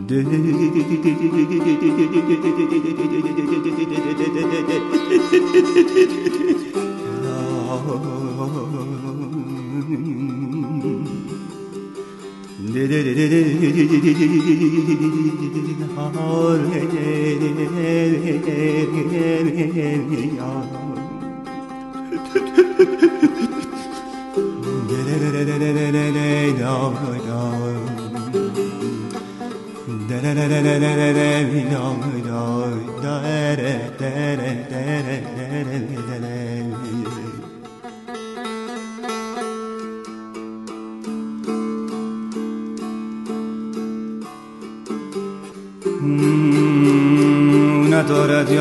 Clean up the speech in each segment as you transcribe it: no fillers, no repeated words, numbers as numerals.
ندارد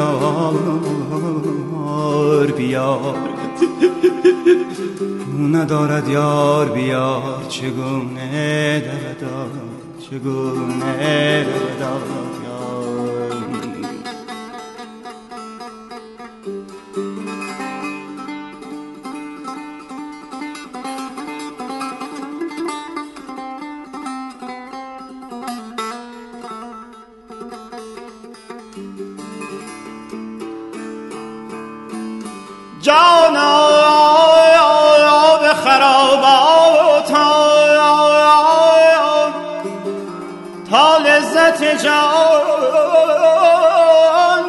یار بیار ندارد یار بیار چگونه درداد چگونه درداد یار جانا به خرابات تا لذت جان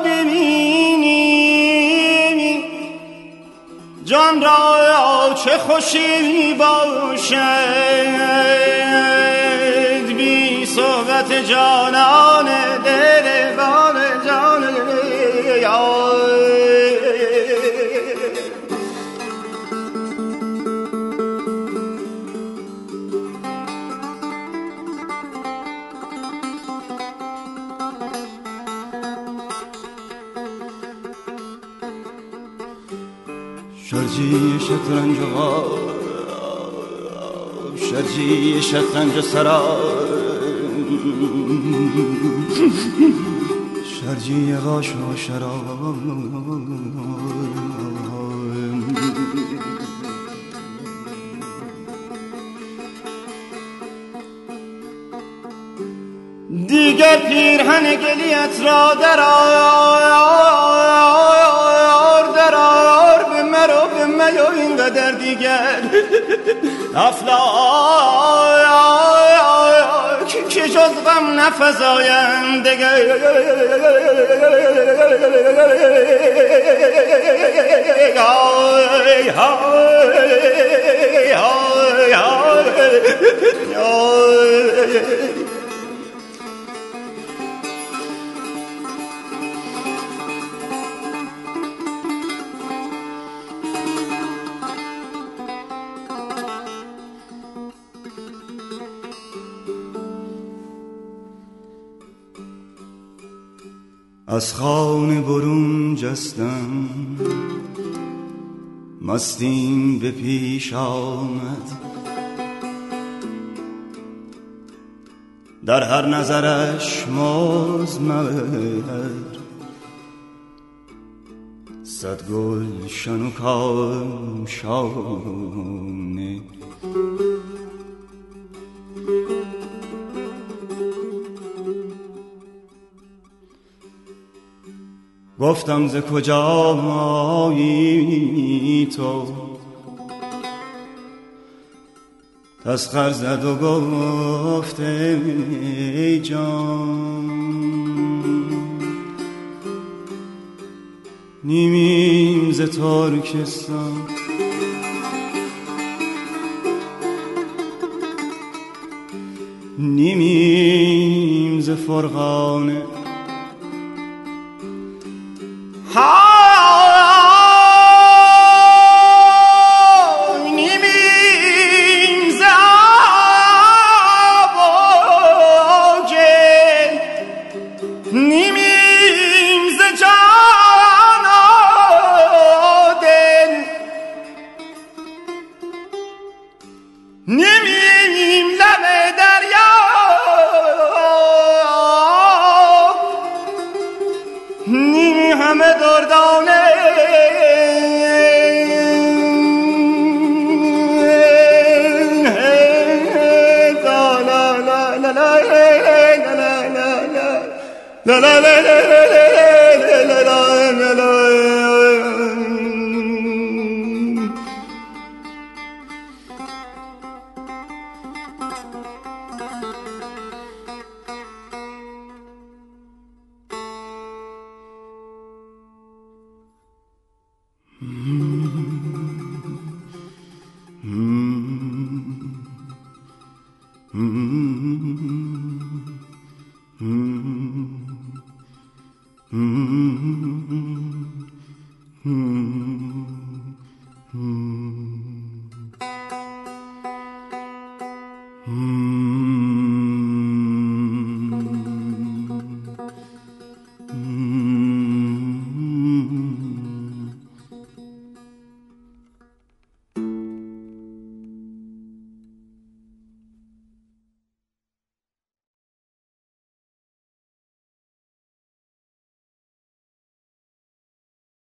ببینی جان را چه خوشی باشد بی صحبت جانان دلبان جان شرجی شطرنج سرا شرجی غاش و شراب دیگر پیرهن گلیت را درار به مرو به میو اینقدر دیگر افلاک که جز غم نفزایم دیگر از خانه برون جستم مستیم به پیش آمد در هر نظرش مزمر صد گل شن و کاشانه گفتم ز کجا مایی تو تسخر زد و گفت ای جان نیمیم ز ترکستان نیمیم ز فرغانه نیمیم ز آباگل نیمیم ز جان و دل نیمیم لب دریا نیمی همه دردانه لا لا لا لا لا لا لا Mm-hmm.